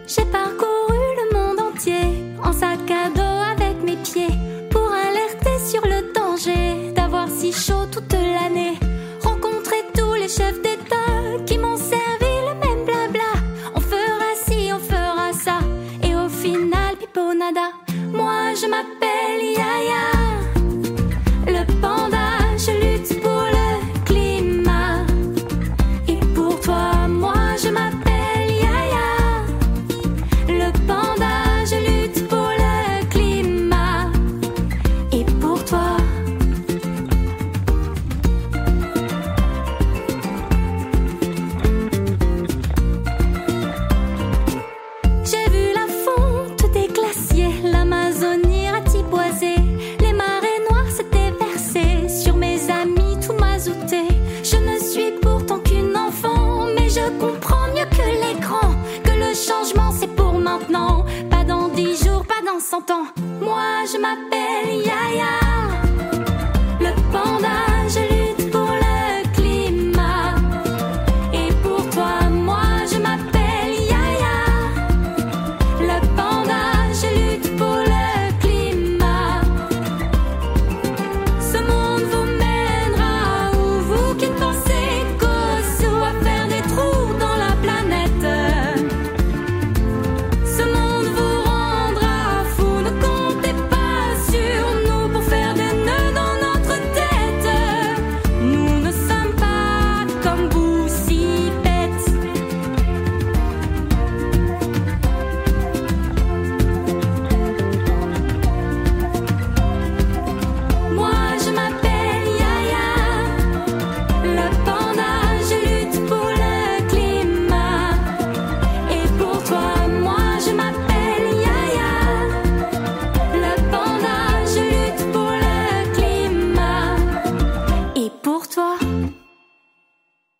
J'ai parcouru le monde entier en sac à dos avec mes pieds pour alerter sur le danger d'avoir si chaud toute l'année. Rencontrer tous les chefs d'État qui m'ont servi le même blabla. On fera ci, on fera ça et au final pipo nada. Moi je m'appelle Yaya, le panda, je lutte pour le climat. Et pour toi, moi je m'appelle Yaya, le panda, je lutte pour le climat. Et pour toi, j'ai vu la fonte des glaciers, l'Amazonie ratiboisée. Les marées noires s'étaient versées sur mes amis tout mazoutés. Je ne suis pourtant qu'une enfant, mais je comprends mieux que les grands que le changement c'est pour maintenant, pas dans 10 jours, pas dans 100 ans. Moi je m'appelle